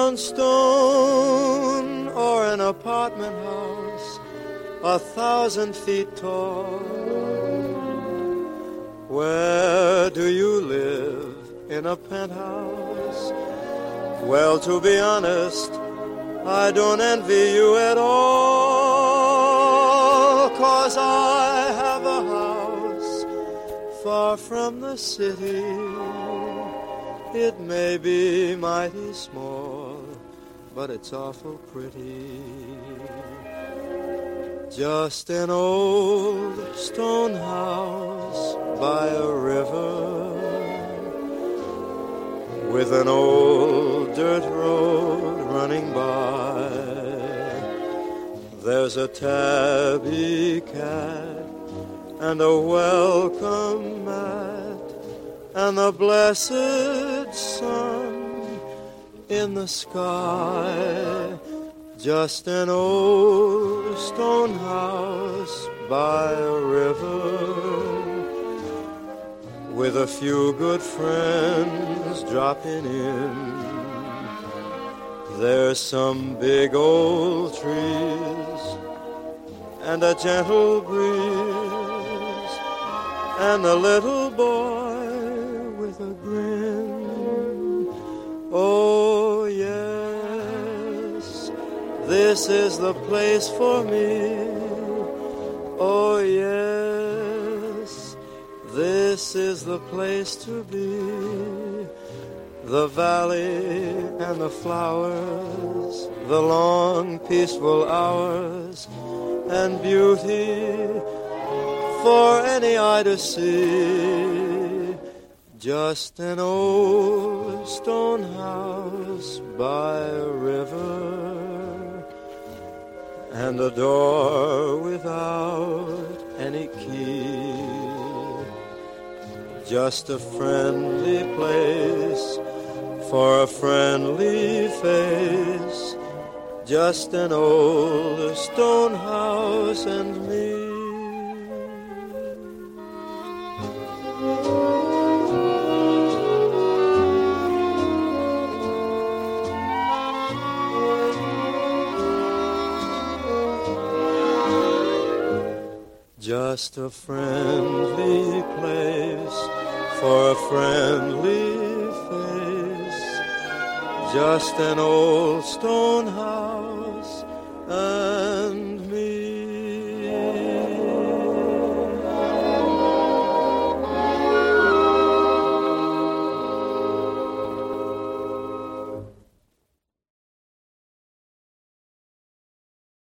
brownstone or an apartment house 1,000 feet tall? Where do you live? In a penthouse? Well, to be honest, I don't envy you at all, 'cause I have a house far from the city. It may be mighty small, but it's awful pretty. Just an old stone house by a river, with an old dirt road running by. There's a tabby cat and a welcome mat and the blessed sun in the sky. Just an old stone house by a river, with a few good friends dropping in. There's some big old trees and a gentle breeze and a little boy with a grin. Oh, yes, this is the place for me. Oh, yes, this is the place to be. The valley and the flowers, the long peaceful hours, and beauty for any eye to see. Just an old stone house by a river, and a door without any key. Just a friendly place for a friendly face. Just an old stone house and me. Just a friendly place for a friendly face. Just an old stone house and